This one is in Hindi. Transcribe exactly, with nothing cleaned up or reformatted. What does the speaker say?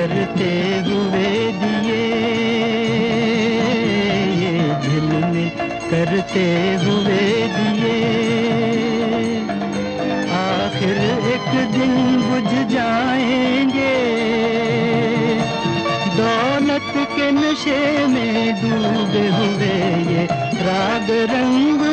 करते हुए दिए, ये झिलमिल करते हुए दिए, आखिर एक दिन बुझ जाएंगे। दौलत के नशे में डूबे हुए ये राग रंग